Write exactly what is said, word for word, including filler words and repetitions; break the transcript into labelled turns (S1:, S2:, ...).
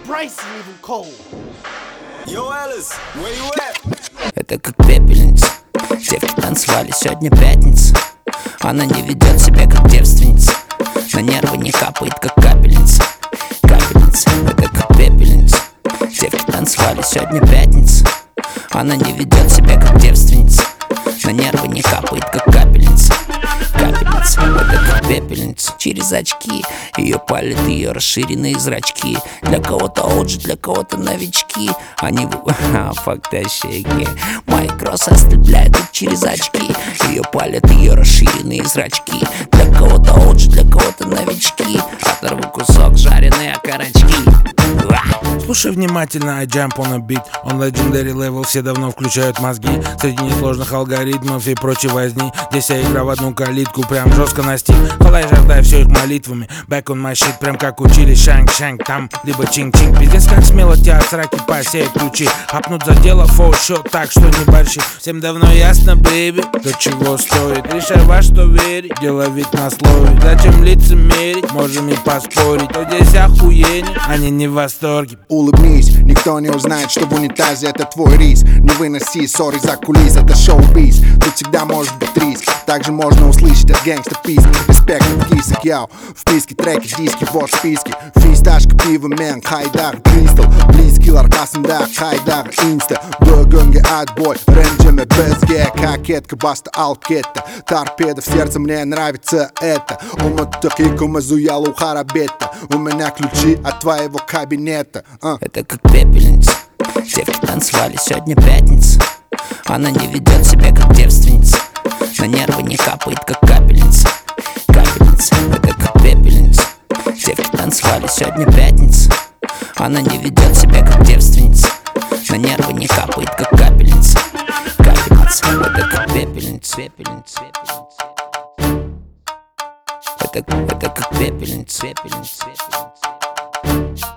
S1: Bryce ain't even cold.
S2: Yo, Alice, where you at?
S3: Это как пепельница. Девки танцевали, сегодня пятница. Она не ведет себя как девственница. На нервы не капает, как капельница. Капельница, это как пепельница. Девки танцевали, сегодня пятница. Она не ведет себя как девственница. На нервы не капает, как капельница. Капельница, это как пепельница. Через очки ее палят ее расширенные зрачки. Для кого-то оджи, для кого-то новички. Они фактащики. Мои кроссы ослепляют их через очки. Ее палят ее расширенные зрачки. Для кого-то оджи, для кого-то новички. Оторву кусок жареные окорочки.
S4: Слушай внимательно, I jump on a beat. Он legendary level, все давно включают мозги. Среди несложных алгоритмов и прочей возни. Здесь вся игра в одну калитку, прям жестко на стиль. Халай, жаждай все их молитвами. Back on my shit, прям как учили шанг-шанг там, либо чин-чин. Пиздец, как смело тебя от сраки посеять ключи. Хапнут за дело фоу-шот, так что не борщи. Всем давно ясно, бэйби, до чего стоит. Решай во что верить, делай вид на слове. Зачем лицемерить, можем и поспорить. То здесь охуение, они не в восторге.
S5: Улыбнись, никто не узнает, что в унитазе это твой рис. Не выноси ссоры за кулис, это шоу-биз. Тут всегда может быть риск. Также можно услышать от гэнгста писки. Респект от кисок, яу. В списке треки, диски, вот списки. Фисташка, пиво, мен, хайдар, кристалл. Близкий аркасында, хайдар, инста. Бүгінге отбой, ренджеме безге. Кокетка, баста, алкетта. Торпеда в сердце, мне нравится это. Уматтық екі зуялу харабетта. У меня ключи от твоего кабинета. uh.
S3: Это как пепельница. Девки танцевали, сегодня пятница. Она не ведет себя как девственница. На нервы не капает, как капельница. Капельница, это как пепельница. Девки танцевали, сегодня пятница. Она не ведет себя как девственница. На нервы не капает, как капельница. Капельница, это как пепельница. Пепельница, пепельница. Это, это как пепельница. Пепельница, пепельница.